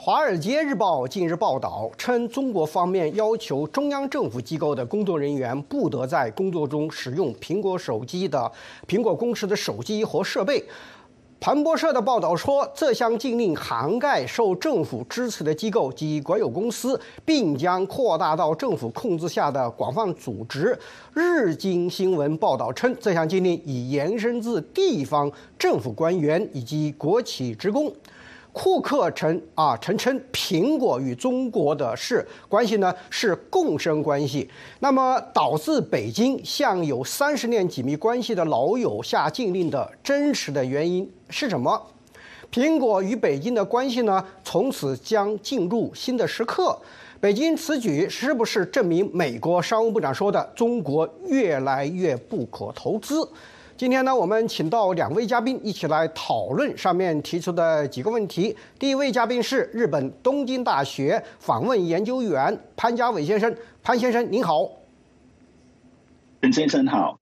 华尔街日报》近日报道称，中国方面要求中央政府机构的工作人员不得在工作中使用苹果公司的手机或设备。彭博社的报道说，这项禁令涵盖受政府支持的机构及国有公司，并将扩大到政府控制下的广泛组织。日经新闻报道称，这项禁令已延伸至地方政府官员以及国企职工。库克称苹果与中国的关系呢是共生关系，那么导致北京向有30年紧密关系的老友下禁令的真实的原因是什么？苹果与北京的关系呢，从此将进入新的时刻。北京此举是不是证明美国商务部长说的中国越来越不可投资？今天呢，我们请到2位嘉宾一起来讨论上面提出的几个问题。第一位嘉宾是日本东京大学访问研究员潘家伟先生，潘先生您好。 陈先生好。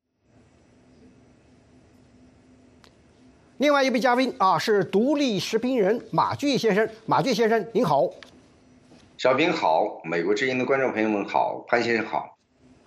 另外一位嘉宾是独立时评人马骏先生，马骏先生您好。 小平好，美国之音的观众朋友们好，潘先生好。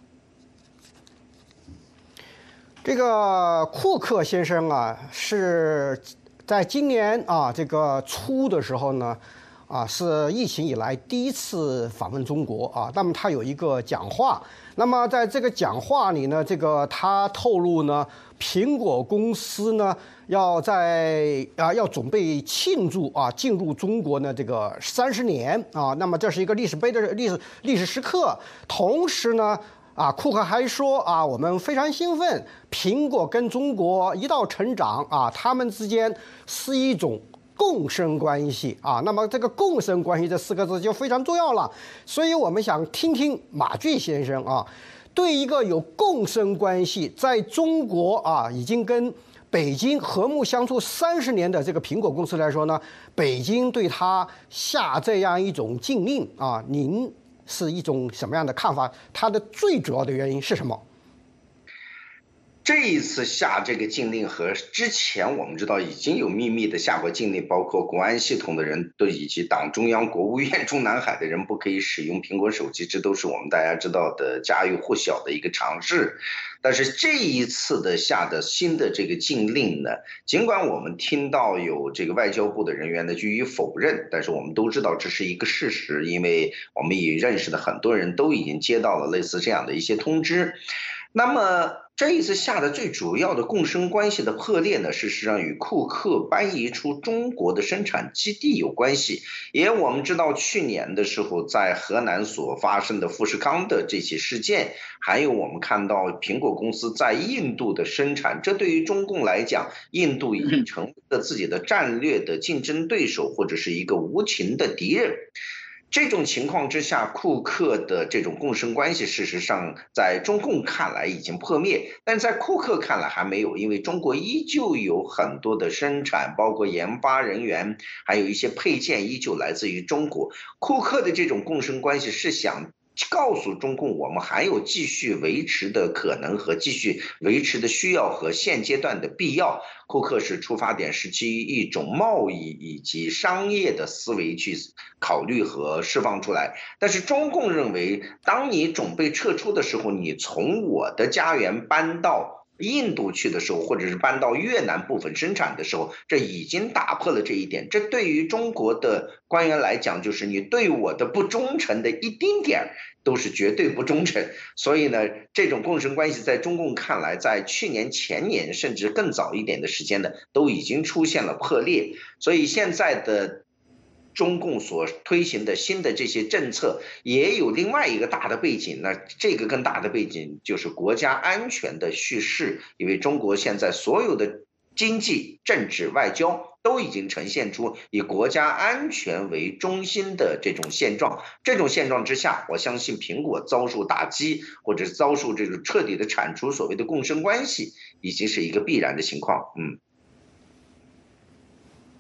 这个库克先生是在今年这个初的时候呢，是疫情以来第一次访问中国那么他有一个讲话，那么在这个讲话里呢，他透露呢，苹果公司呢要准备庆祝进入中国呢这个30年那么这是一个历史时刻，同时呢。库克还说我们非常兴奋，苹果跟中国一道成长他们之间是一种共生关系那么这个共生关系这4个字就非常重要了。所以我们想听听马骏先生对一个有共生关系，在中国已经跟北京和睦相处30年的这个苹果公司来说呢，北京对他下这样一种禁令您是一种什么样的看法？它的最主要的原因是什么？ 这一次下这个禁令和之前我们知道已经有秘密的下过禁令，包括国安系统的人都以及党中央、国务院、中南海的人不可以使用苹果手机，这都是我们大家知道的家喻户晓的一个常识。但是这一次的下的新的这个禁令呢，尽管我们听到有这个外交部的人员呢予以否认，但是我们都知道这是一个事实，因为我们也认识的很多人都已经接到了类似这样的一些通知。那么这一次下的最主要的共生关系的破裂呢，事实上与库克搬移出中国的生产基地有关系。也我们知道去年的时候在河南所发生的富士康的这起事件，还有我们看到苹果公司在印度的生产，这对于中共来讲，印度已经成了自己的战略的竞争对手或者是一个无情的敌人。这种情况之下，库克的这种共生关系事实上在中共看来已经破灭，但在库克看来还没有，因为中国依旧有很多的生产，包括研发人员，还有一些配件依旧来自于中国。库克的这种共生关系是想告诉中共，我们还有继续维持的可能和继续维持的需要和现阶段的必要。库克是出发点是基于一种贸易以及商业的思维去考虑和释放出来，但是中共认为，当你准备撤出的时候，你从我的家园搬到印度去的时候，或者是搬到越南部分生产的时候，这已经打破了这一点。这对于中国的官员来讲，就是你对我的不忠诚的一丁点都是绝对不忠诚。所以呢，这种共生关系在中共看来，在去年、前年甚至更早一点的时间呢，都已经出现了破裂。所以现在的中共所推行的新的这些政策也有另外一个大的背景，那这个更大的背景就是国家安全的叙事，因为中国现在所有的经济、政治、外交都已经呈现出以国家安全为中心的这种现状。这种现状之下，我相信苹果遭受打击，或者是遭受这种彻底的铲除所谓的共生关系，已经是一个必然的情况。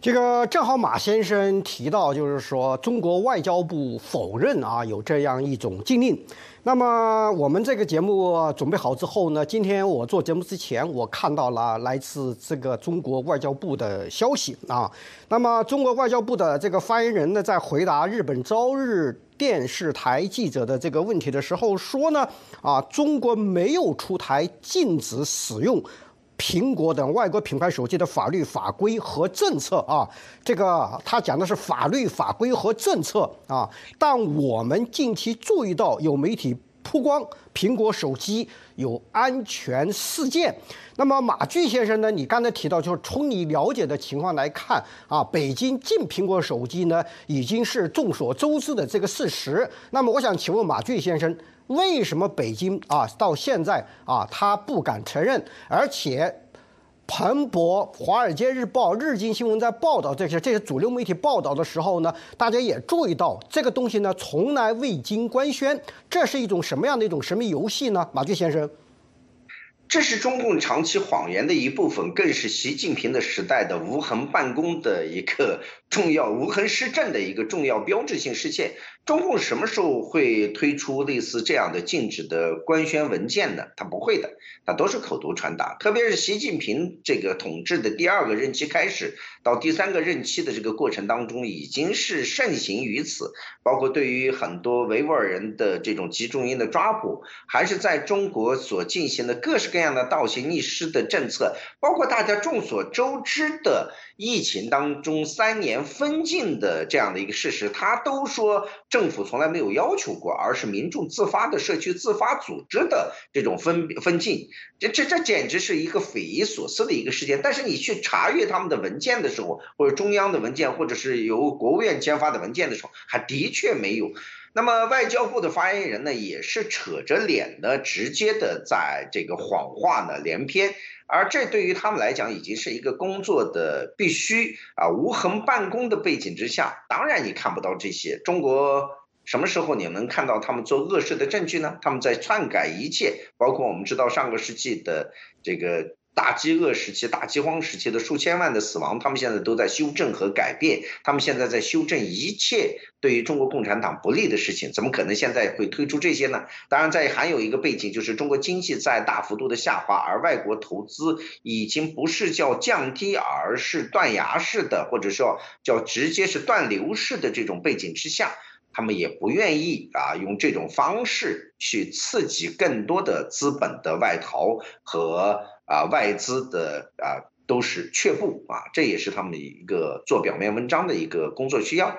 这个正好马先生提到，就是说中国外交部否认有这样一种禁令。那么我们这个节目准备好之后呢，今天我做节目之前，我看到了来自这个中国外交部的消息啊。那么中国外交部的这个发言人呢，在回答日本朝日电视台记者的这个问题的时候说呢，中国没有出台禁止使用苹果等外国品牌手机的法律法规和政策啊，这个他讲的是法律法规和政策啊。但我们近期注意到有媒体曝光苹果手机有安全事件。那么马骏先生呢，你刚才提到，就是从你了解的情况来看北京禁苹果手机呢，已经是众所周知的这个事实。那么我想请问马骏先生，为什么北京到现在他不敢承认，而且彭博、华尔街日报、日经新闻在报道这些主流媒体报道的时候呢，大家也注意到这个东西呢从来未经官宣，这是一种什么样的一种神秘游戏呢？马骏先生。 这是中共长期谎言的一部分，更是习近平的时代的无痕办公的一个重要无痕施政的一个重要标志性事件。中共什么时候会推出类似这样的禁止的官宣文件呢？他不会的，他都是口头传达。特别是习近平这个统治的第2个任期开始到第3个任期的这个过程当中，已经是盛行于此，包括对于很多维吾尔人的这种集中营的抓捕，还是在中国所进行的各式各样的倒行逆施的政策，包括大家众所周知的疫情当中3年封禁的这样的一个事实，他都说政府从来没有要求过，而是民众自发的社区自发组织的这种封禁，这简直是一个匪夷所思的一个事件。但是你去查阅他们的文件的时候，或者中央的文件，或者是由国务院签发的文件的时候，还的确没有。那么外交部的发言人呢，也是扯着脸呢，直接的在这个谎话呢连篇，而这对于他们来讲已经是一个工作的必须无痕办公的背景之下，当然你看不到这些。中国什么时候你能看到他们做恶事的证据呢？他们在篡改一切，包括我们知道上个世纪的这个大饥饿时期、大饥荒时期的数千万的死亡，他们现在都在修正和改变，他们现在在修正一切对于中国共产党不利的事情，怎么可能现在会推出这些呢？当然还有一个背景，就是中国经济在大幅度的下滑，而外国投资已经不是叫降低，而是断崖式的，或者说叫直接是断流式的这种背景之下，他们也不愿意用这种方式去刺激更多的资本的外逃和外资的都是却步这也是他们的一个做表面文章的一个工作需要。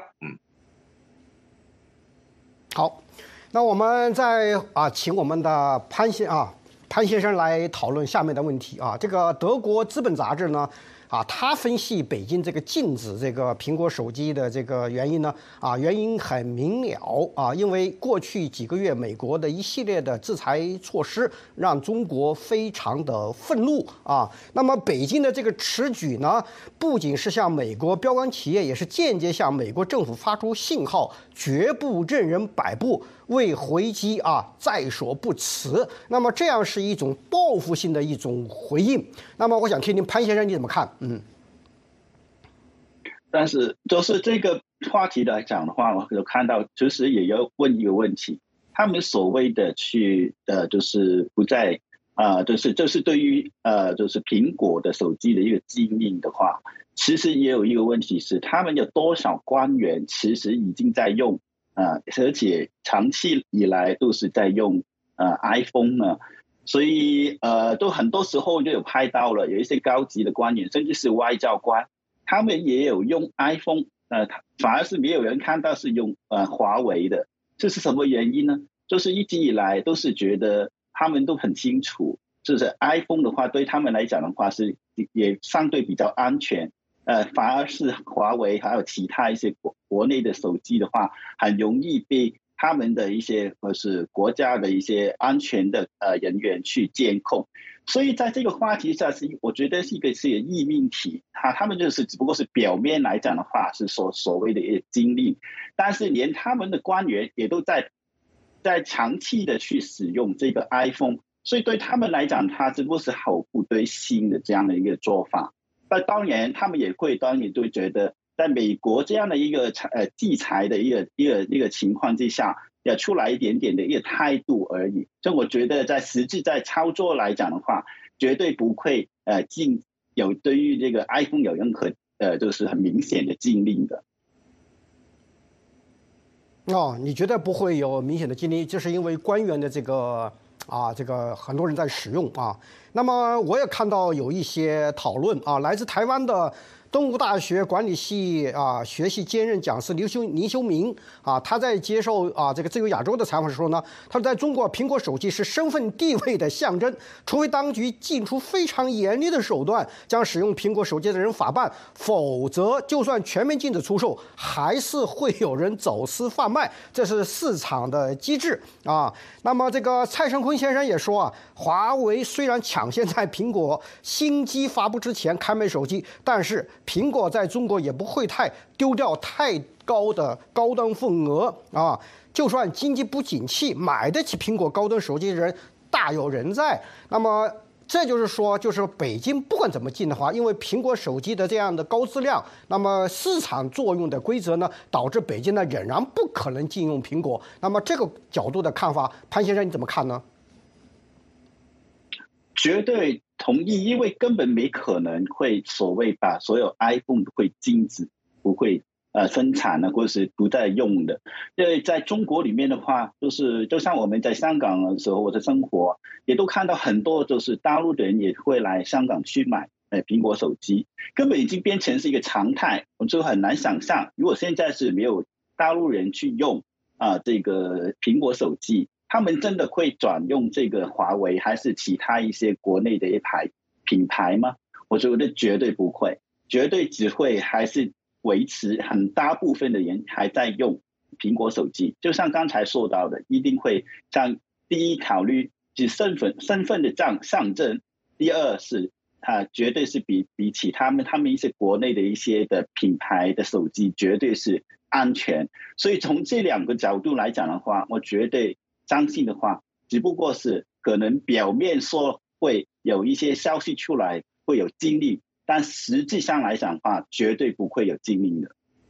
好，那我们再请我们的潘先生来讨论下面的问题这个德国资本杂志呢他分析北京这个禁止这个苹果手机的这个原因呢原因很明了因为过去几个月美国的一系列的制裁措施让中国非常的愤怒那么北京的这个此举呢，不仅是向美国标杆企业，也是间接向美国政府发出信号，绝不任人摆布，为回击在所不辞。那么这样是一种报复性的一种回应。那么我想听听潘先生你怎么看？ 但是就是这个话题来讲的话，我有看到其实也要问一个问题，他们所谓的就是不再就是对于就是苹果的手机的一个禁令的话，其实也有一个问题是，他们有多少官员其实已经在用而且长期以来都是在用iPhone 呢？所以都很多时候就有拍到了有一些高级的官员，甚至是外交官，他们也有用 iPhone， 反而是没有人看到是用华为的。这是什么原因呢？就是一直以来都是觉得他们都很清楚，就是 iPhone 的话对他们来讲的话是也相对比较安全，反而是华为还有其他一些国内的手机的话，很容易被他们的一些是国家的一些安全的人员去监控。所以在这个话题上我觉得是一个异命题，他们就是只不过是表面来讲的话是所谓的一个经历，但是连他们的官员也都在长期的去使用这个 iPhone， 所以对他们来讲，它只不过是口不对心的这样的一个做法。 但当然他们也会当然都觉得，在美国这样的一个制裁的一个情况之下，要出来一点点的一个态度而已。所以我觉得实际在操作来讲的话，绝对不会对于这个 iPhone 有任何就是很明显的禁令的。 哦，你觉得不会有明显的禁令，就是因为官员的这个很多人在使用啊。那么我也看到有一些讨论啊，来自台湾的东吴大学管理系学系兼任讲师林修明啊，他在接受这个自由亚洲的采访时说呢，他说在中国苹果手机是身份地位的象征，除非当局祭出非常严厉的手段将使用苹果手机的人法办，否则就算全面禁止出售，还是会有人走私贩卖，这是市场的机制啊。那么这个蔡胜坤先生也说啊，华为虽然抢先在苹果新机发布之前开卖手机，但是苹果在中国也不会丢掉太高的高端份额啊！就算经济不景气，买得起苹果高端手机的人大有人在。那么这就是说，就是北京不管怎么禁的话，因为苹果手机的这样的高质量，那么市场作用的规则呢，导致北京呢仍然不可能禁用苹果。那么这个角度的看法，潘先生你怎么看呢？ 绝对同意，因为根本没可能会所谓把所有 iPhone 会禁止，不会生产呢，或者是不再用的。因为在中国里面的话，就像我们在香港的时候或者生活，也都看到很多就是大陆的人也会来香港去买苹果手机，根本已经变成是一个常态，我就很难想象，如果现在是没有大陆人去用这个苹果手机，他们真的会转用这个华为还是其他一些国内的品牌吗？我觉得绝对不会，绝对只会还是维持很大部分的人还在用苹果手机。就像刚才说到的，一定会像第一考虑是身份的象征，第二是绝对是比起他们一些国内的一些的品牌的手机绝对是安全。所以从这两个角度来讲的话，我绝对相信的话，只不过是可能表面说会有一些消息出来会有禁令，但实际上来讲的话，绝对不会有禁令的。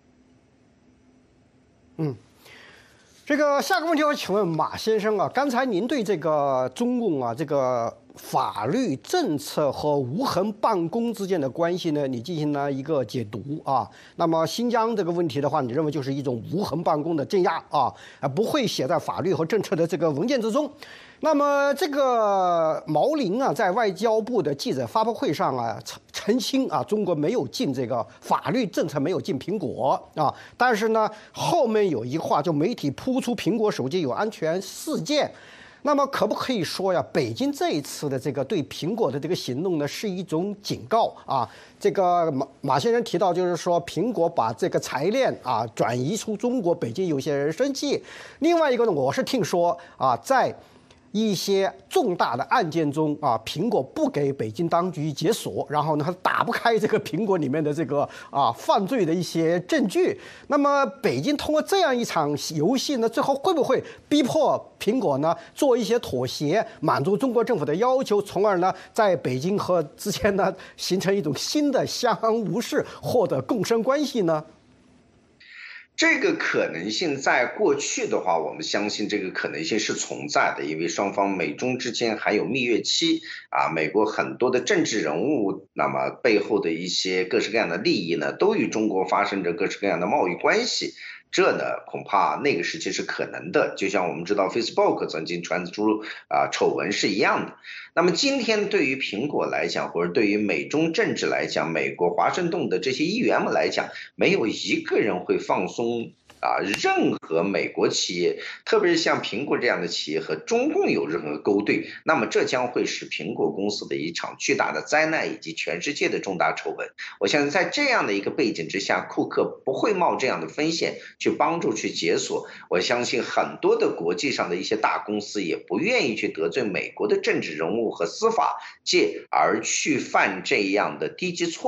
这个下个问题我请问马先生啊，刚才您对这个中共这个法律政策和无痕办公之间的关系呢，你进行了一个解读啊。那么新疆这个问题的话，你认为就是一种无痕办公的镇压不会写在法律和政策的这个文件之中。那么这个毛宁在外交部的记者发布会上澄清中国没有禁这个法律政策，没有禁苹果但是呢后面有一话，就媒体扑出苹果手机有安全事件。那么可不可以说呀，北京这一次的这个对苹果的这个行动呢，是一种警告这个马先生提到，就是说苹果把这个财链转移出中国，北京有些人生气。另外一个呢，我是听说在一些重大的案件中苹果不给北京当局解锁，然后呢，它打不开这个苹果里面的这个犯罪的一些证据。那么北京通过这样一场游戏呢，最后会不会逼迫苹果呢做一些妥协，满足中国政府的要求，从而呢在北京和之间呢形成一种新的相安无事或者共生关系呢？ 这个可能性在过去的话，我们相信这个可能性是存在的，因为双方美中之间还有蜜月期美国很多的政治人物，那么背后的一些各式各样的利益呢，都与中国发生着各式各样的贸易关系。这呢，恐怕那个时期是可能的，就像我们知道 Facebook 曾经传出丑闻是一样的。那么今天对于苹果来讲，或者对于美中政治来讲，美国华盛顿的这些议员们来讲，没有一个人会放松任何美国企业，特别是像苹果这样的企业和中共有任何勾兑，那么这将会是苹果公司的一场巨大的灾难，以及全世界的重大丑闻。我相信在这样的一个背景之下，库克不会冒这样的风险去帮助去解锁。我相信很多的国际上的一些大公司也不愿意去得罪美国的政治人物和司法界，而去犯这样的低级错误。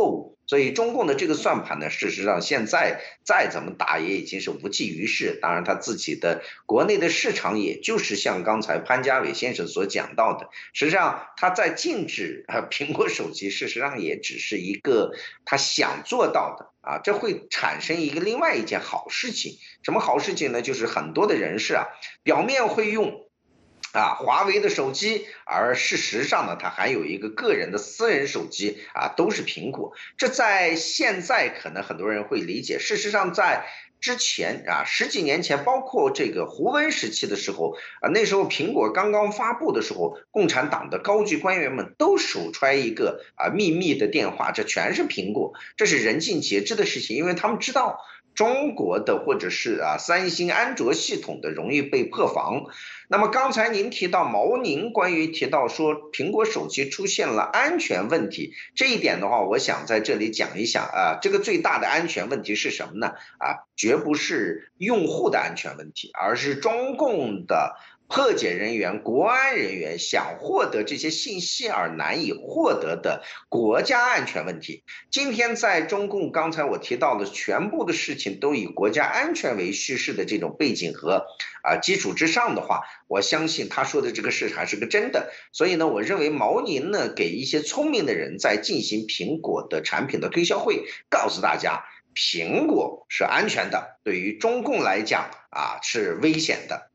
所以中共的这个算盘呢，事实上现在再怎么打也已经是无济于事。当然，他自己的国内的市场，也就是像刚才潘家伟先生所讲到的，实际上他在禁止苹果手机，事实上也只是一个他想做到的啊，这会产生一个另外一件好事情。什么好事情呢？就是很多的人士啊，表面会用华为的手机，而事实上呢，它还有一个个人的私人手机都是苹果。这在现在可能很多人会理解，事实上在之前十几年前，包括这个胡温时期的时候那时候苹果刚刚发布的时候，共产党的高级官员们都手揣一个秘密的电话，这全是苹果，这是人尽皆知的事情，因为他们知道中国的或者是三星、安卓系统的容易被破防。那么刚才您提到毛宁关于提到说苹果手机出现了安全问题，这一点的话，我想在这里讲一讲这个最大的安全问题是什么呢？绝不是用户的安全问题，而是中共的破解人员、国安人员想获得这些信息而难以获得的国家安全问题。今天在中共刚才我提到的全部的事情都以国家安全为叙事的这种背景和基础之上的话，我相信他说的这个事还是个真的。所以呢，我认为毛宁呢给一些聪明的人在进行苹果的产品的推销会，告诉大家苹果是安全的，对于中共来讲是危险的。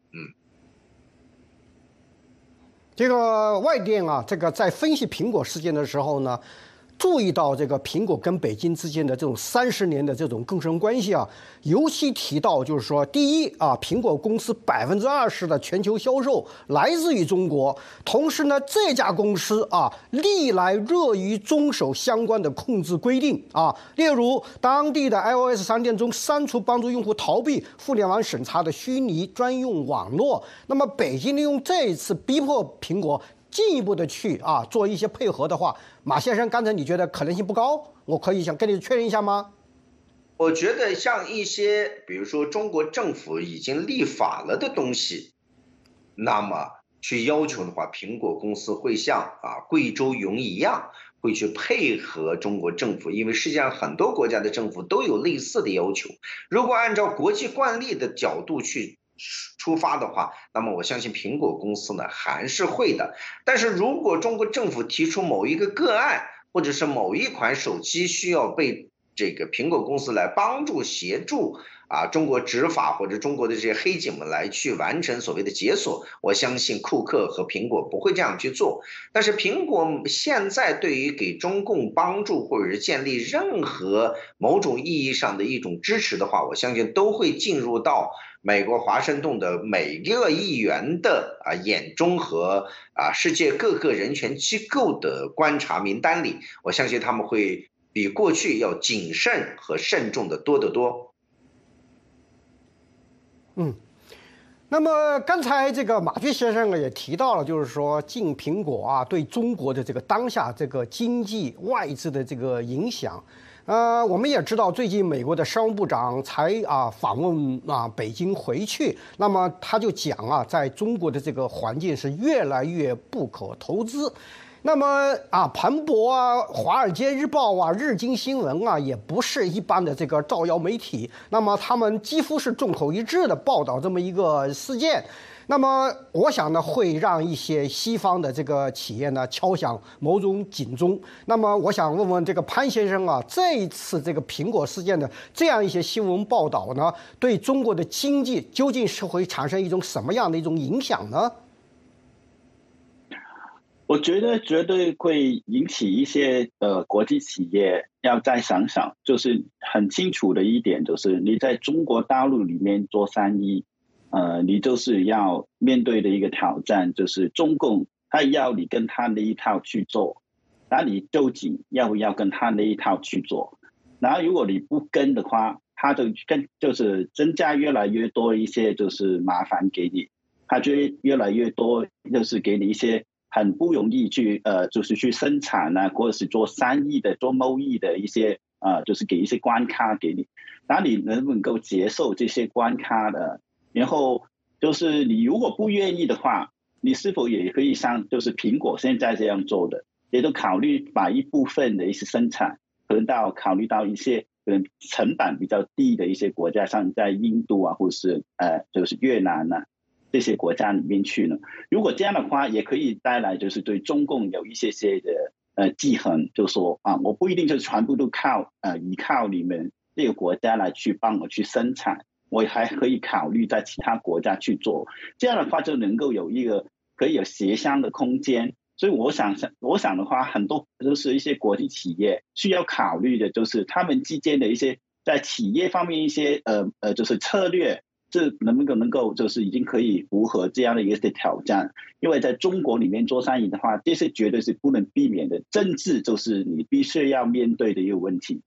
这个外电这个在分析苹果事件的时候呢，注意到这个苹果跟北京之间的这种30年的这种共生关系尤其提到就是说，第一苹果公司20%的全球销售来自于中国，同时呢，这家公司历来乐于遵守相关的控制规定例如当地的 iOS 商店中删除帮助用户逃避互联网审查的虚拟专用网络。那么北京利用这一次逼迫苹果进一步的去做一些配合的话，马先生，刚才你觉得可能性不高？我可以想跟你确认一下吗？ 我觉得像一些比如说中国政府已经立法了的东西，那么去要求的话，苹果公司会像贵州云一样，会去配合中国政府，因为世界上很多国家的政府都有类似的要求。如果按照国际惯例的角度去出发的话，那么我相信苹果公司呢还是会的。但是如果中国政府提出某一个个案，或者是某一款手机需要被这个苹果公司来帮助协助中国执法或者中国的这些黑警们来去完成所谓的解锁，我相信库克和苹果不会这样去做。但是苹果现在对于给中共帮助或者是建立任何某种意义上的一种支持的话，我相信都会进入到美国华盛顿的每个议员的眼中和世界各个人权机构的观察名单里，我相信他们会比过去要谨慎和慎重的多得多。 那么刚才这个马骏先生也提到了，就是说禁苹果对中国的这个当下这个经济外资的这个影响。我们也知道，最近美国的商务部长才访问北京回去，那么他就讲在中国的这个环境是越来越不可投资。那么彭博华尔街日报日经新闻也不是一般的这个造谣媒体，那么他们几乎是众口一致的报道这么一个事件。那么我想呢，会让一些西方的这个企业呢敲响某种警钟。那么我想问问这个潘先生这一次这个苹果事件的这样一些新闻报道呢，对中国的经济究竟是会产生一种什么样的一种影响呢？ 我觉得绝对会引起一些国际企业要再想想，就是很清楚的一点，就是你在中国大陆里面做生意，你就是要面对的一个挑战，就是中共他要你跟他那一套去做，那你究竟要不要跟他那一套去做？然后如果你不跟的话，他就是增加越来越多一些就是麻烦给你，他就越来越多就是给你一些很不容易去就是去生产或者是做生意的、做贸易的一些就是给一些关卡给你，那你能不能够接受这些关卡的？然后就是你如果不愿意的话，你是否也可以像就是苹果现在这样做的，也都考虑把一部分的一些生产可能考虑到一些可能成本比较低的一些国家，像在印度啊，或是就是越南啊这些国家里面去呢。如果这样的话，也可以带来就是对中共有一些的记恨，就说啊，我不一定就全部都依靠你们这个国家来去帮我去生产，我还可以考虑在其他国家去做，这样的话就能够有一个可以有协商的空间。所以我想的话，很多就是一些国际企业需要考虑的，就是他们之间的一些在企业方面一些就是策略，这能够就是已经可以符合这样的一个挑战。因为在中国里面做生意的话，这是绝对是不能避免的，政治就是你必须要面对的一个问题。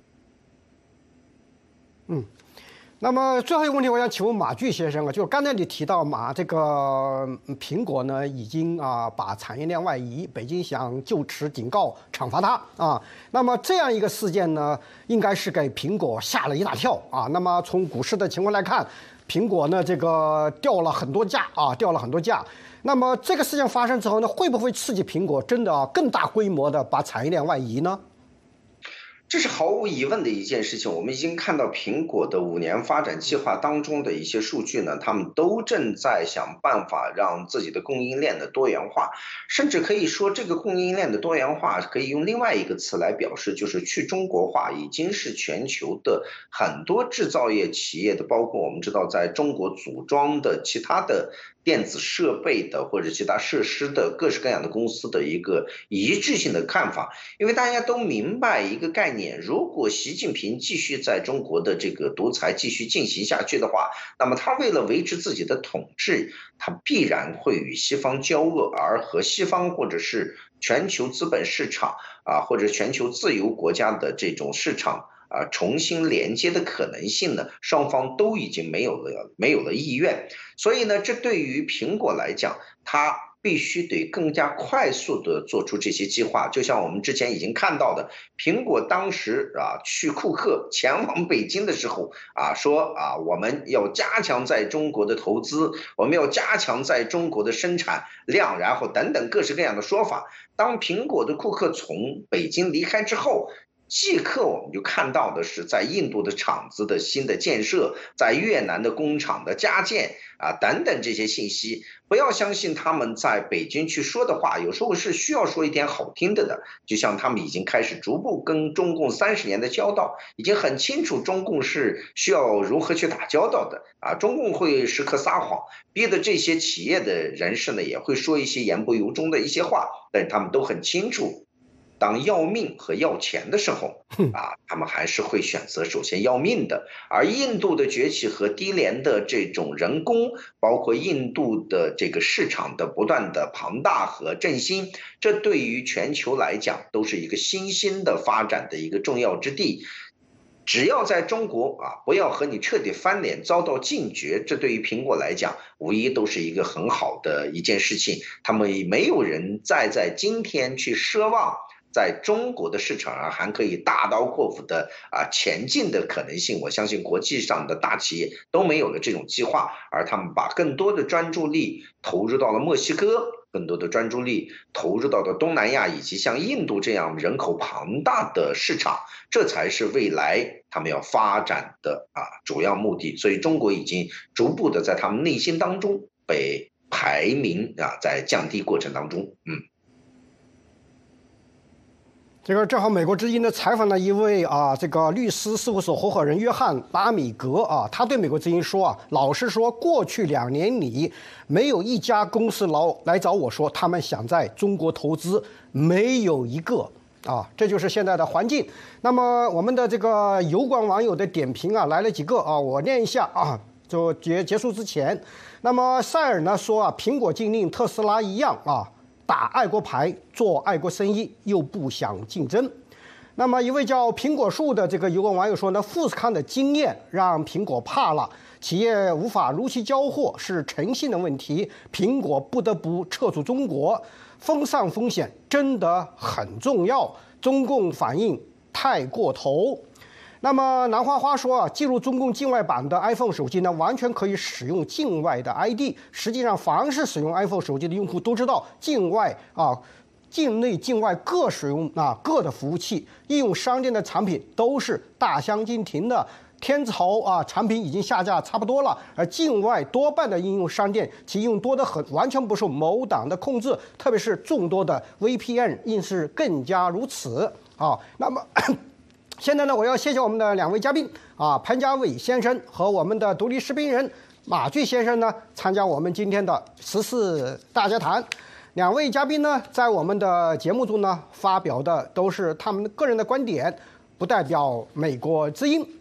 那么最后一个问题，我想请问马炬先生啊，就是刚才你提到这个苹果呢已经把产业链外移，北京想就此警告惩罚它啊。那么这样一个事件呢，应该是给苹果吓了一大跳啊。那么从股市的情况来看，苹果呢这个掉了很多价。那么这个事件发生之后呢，会不会刺激苹果真的更大规模的把产业链外移呢？ 这是毫无疑问的一件事情。我们已经看到苹果的5年发展计划当中的一些数据呢，他们都正在想办法让自己的供应链的多元化，甚至可以说这个供应链的多元化可以用另外一个词来表示，就是去中国化已经是全球的很多制造业企业的，包括我们知道在中国组装的其他的电子设备的或者其他设施的各式各样的公司的一个一致性的看法。因为大家都明白一个概念，如果习近平继续在中国的这个独裁继续进行下去的话，那么他为了维持自己的统治，他必然会与西方交恶，而和西方或者是全球资本市场或者全球自由国家的这种市场重新连接的可能性呢，双方都已经没有了意愿。所以呢，这对于苹果来讲，它必须得更加快速的做出这些计划。就像我们之前已经看到的，苹果当时去库克前往北京的时候说我们要加强在中国的投资，我们要加强在中国的生产量，然后等等各式各样的说法。当苹果的库克从北京离开之后，即刻我们就看到的是在印度的厂子的新的建设，在越南的工厂的加建等等这些信息。不要相信他们在北京去说的话，有时候是需要说一点好听的，就像他们已经开始逐步跟中共30年的交道，已经很清楚中共是需要如何去打交道的中共会时刻撒谎，逼得这些企业的人士呢也会说一些言不由衷的一些话，但是他们都很清楚，当要命和要钱的时候他们还是会选择首先要命的。而印度的崛起和低廉的这种人工，包括印度的这个市场的不断的庞大和振兴，这对于全球来讲都是一个新兴的发展的一个重要之地。只要在中国不要和你彻底翻脸遭到禁绝，这对于苹果来讲无疑都是一个很好的一件事情。他们没有人再在今天去奢望在中国的市场上还可以大刀阔斧的前进的可能性。我相信国际上的大企业都没有了这种计划，而他们把更多的专注力投入到了墨西哥，更多的专注力投入到了东南亚以及像印度这样人口庞大的市场，这才是未来他们要发展的主要目的。所以中国已经逐步的在他们内心当中被排名在降低过程当中。 这个正好美国之音的采访了一位这个律师事务所合伙人约翰拉米格他对美国之音说老实说，过去2年里没有一家公司来找我说他们想在中国投资，没有一个这就是现在的环境。那么我们的这个油管网友的点评来了几个我念一下就结束之前。那么塞尔呢说苹果禁令特斯拉一样打爱国牌，做爱国生意，又不想竞争。那么一位叫苹果树的这个油管网友说呢，富士康的经验让苹果怕了，企业无法如期交货是诚信的问题，苹果不得不撤出中国，风扇风险真的很重要，中共反应太过头。那么南花花说进入中共境外版的 iPhone 手机呢，完全可以使用境外的 ID。实际上，凡是使用 iPhone 手机的用户都知道，境外境内境外各使用各的服务器，应用商店的产品都是大相径庭的。天朝产品已经下架差不多了，而境外多半的应用商店其应用多得很，完全不受某党的控制，特别是众多的 VPN 应是更加如此。那么现在呢，我要谢谢我们的2位嘉宾潘家伟先生和我们的独立视频人马炬先生呢，参加我们今天的14大家谈。2位嘉宾呢，在我们的节目中呢，发表的都是他们个人的观点，不代表美国之音。